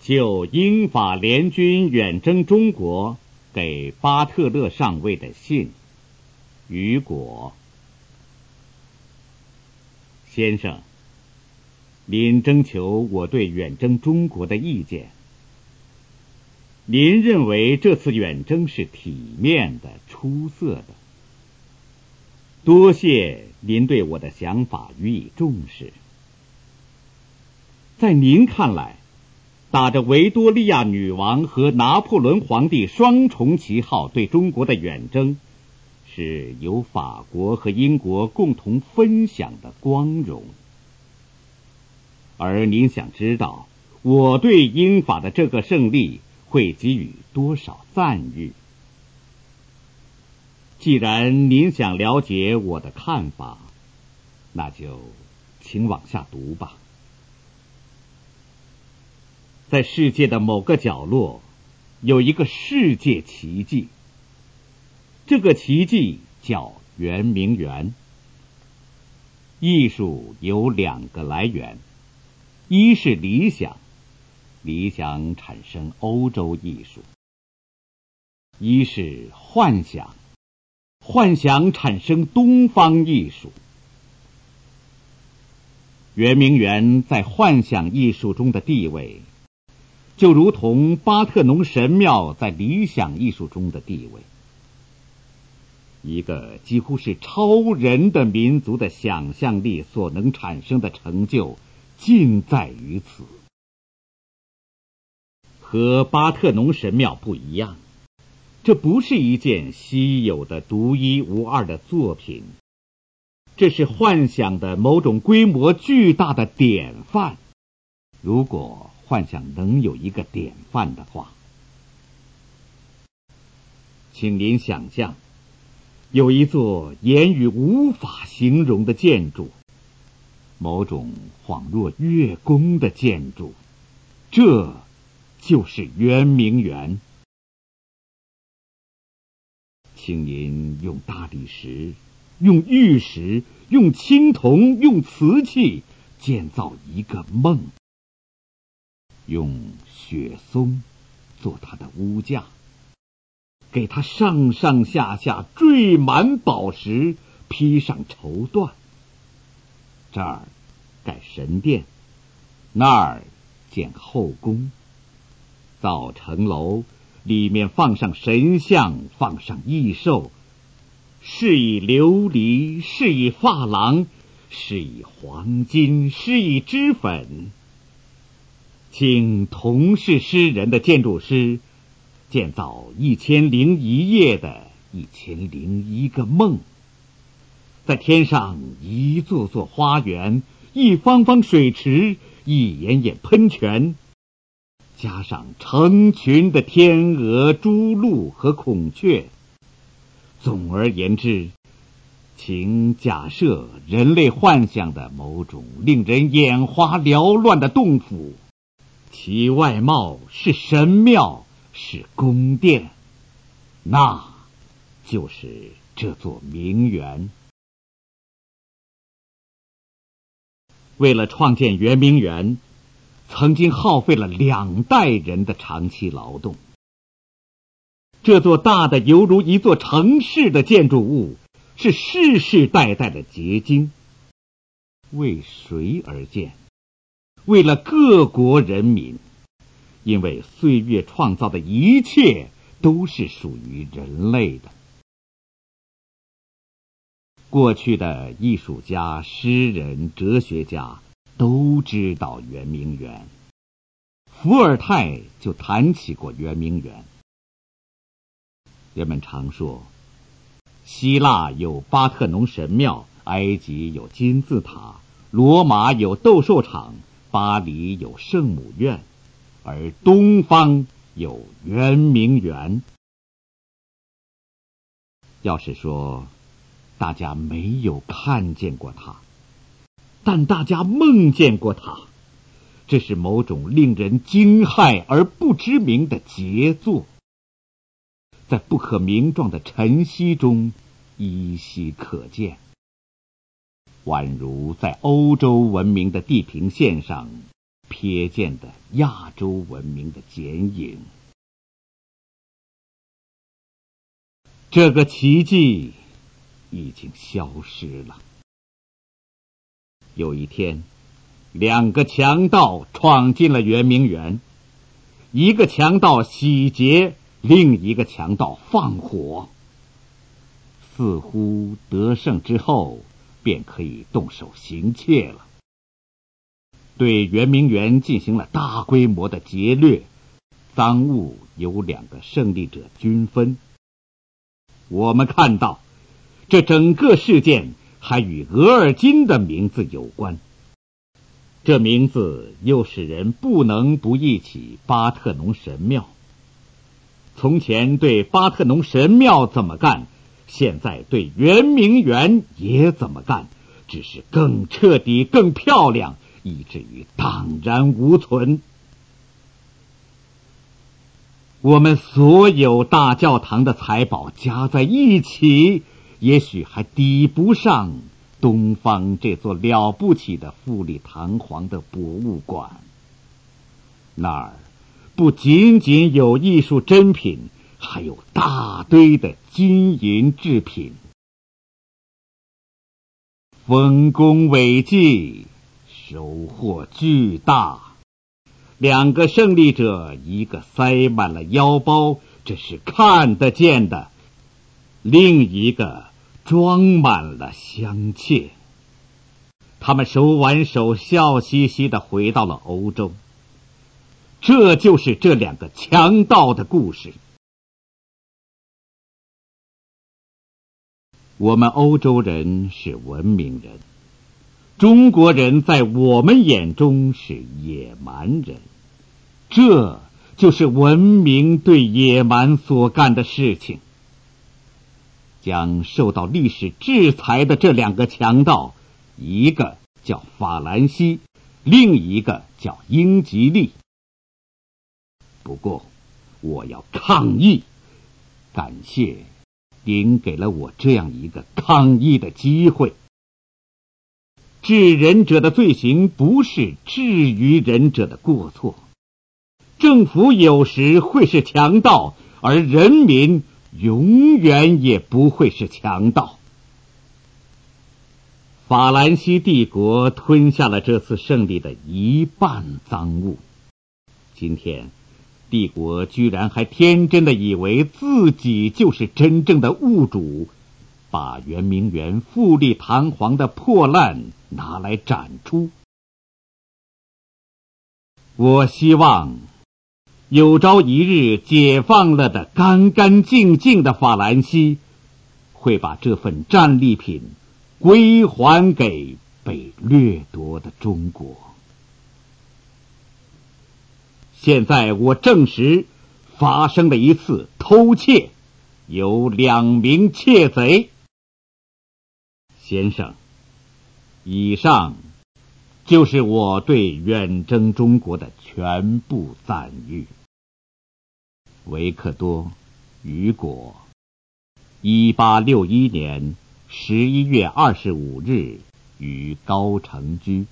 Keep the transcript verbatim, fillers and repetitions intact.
就英法联军远征中国给巴特勒上尉的信。雨果先生，您征求我对远征中国的意见。您认为这次远征是体面的、出色的。多谢您对我的想法予以重视。在您看来，打着维多利亚女王和拿破仑皇帝双重旗号对中国的远征，是由法国和英国共同分享的光荣。而您想知道，我对英法的这个胜利会给予多少赞誉？既然您想了解我的看法，那就请往下读吧。在世界的某个角落，有一个世界奇迹。这个奇迹叫圆明园。艺术有两个来源，一是理想，理想产生欧洲艺术；一是幻想，幻想产生东方艺术。圆明园在幻想艺术中的地位，就如同巴特农神庙在理想艺术中的地位。一个几乎是超人的民族的想象力所能产生的成就，尽在于此。和巴特农神庙不一样，这不是一件稀有的独一无二的作品，这是幻想的某种规模巨大的典范。如果幻想能有一个典范的话，请您想象，有一座言语无法形容的建筑，某种恍若月宫的建筑，这就是圆明园。请您用大理石、用玉石、用青铜、用瓷器建造一个梦，用雪松做它的屋架，给它上上下下缀满宝石，披上绸缎。这儿盖神殿，那儿建后宫，造城楼，里面放上神像，放上异兽，是以琉璃，是以珐琅，是以黄金，是以脂粉。请同是诗人的建筑师建造一千零一夜的一千零一个梦，在天上一座座花园，一方方水池，一眼眼喷泉，加上成群的天鹅、朱鹭和孔雀。总而言之，请假设人类幻想的某种令人眼花缭乱的洞府，其外貌是神庙，是宫殿，那就是这座名园。为了创建圆明园，曾经耗费了两代人的长期劳动。这座大的犹如一座城市的建筑物，是世世代代的结晶。为谁而建？为了各国人民，因为岁月创造的一切都是属于人类的。过去的艺术家、诗人、哲学家都知道圆明园，伏尔泰就谈起过圆明园。人们常说，希腊有巴特农神庙，埃及有金字塔，罗马有斗兽场，巴黎有圣母院，而东方有圆明园。要是说大家没有看见过它，但大家梦见过它，这是某种令人惊骇而不知名的杰作，在不可名状的晨曦中依稀可见，宛如在欧洲文明的地平线上瞥见的亚洲文明的剪影。这个奇迹已经消失了。有一天，两个强盗闯进了圆明园，一个强盗洗劫，另一个强盗放火。似乎得胜之后，便可以动手行窃了。对圆明园进行了大规模的劫掠，赃物由两个胜利者均分。我们看到，这整个事件还与额尔金的名字有关。这名字又使人不能不忆起巴特农神庙。从前对巴特农神庙怎么干，现在对圆明园也怎么干，只是更彻底、更漂亮，以至于荡然无存。我们所有大教堂的财宝加在一起，也许还抵不上东方这座了不起的富丽堂皇的博物馆。那儿不仅仅有艺术珍品，还有大堆的金银制品。丰功伟绩，收获巨大。两个胜利者，一个塞满了腰包，这是看得见的；另一个装满了香切。他们手挽手，笑嘻嘻地回到了欧洲。这就是这两个强盗的故事。我们欧洲人是文明人，中国人在我们眼中是野蛮人，这就是文明对野蛮所干的事情。将受到历史制裁的这两个强盗，一个叫法兰西，另一个叫英吉利。不过，我要抗议，感谢您给了我这样一个抗议的机会。治人者的罪行不是治于人者的过错。政府有时会是强盗，而人民永远也不会是强盗。法兰西帝国吞下了这次胜利的一半赃物。今天，帝国居然还天真的以为自己就是真正的物主，把圆明园富丽堂皇的破烂拿来展出。我希望有朝一日解放了的干干净净的法兰西，会把这份战利品归还给被掠夺的中国。现在我证实发生了一次偷窃，有两名窃贼。先生，以上就是我对远征中国的全部赞誉。维克多·雨果，一八六一年十一月二十五日于高城居。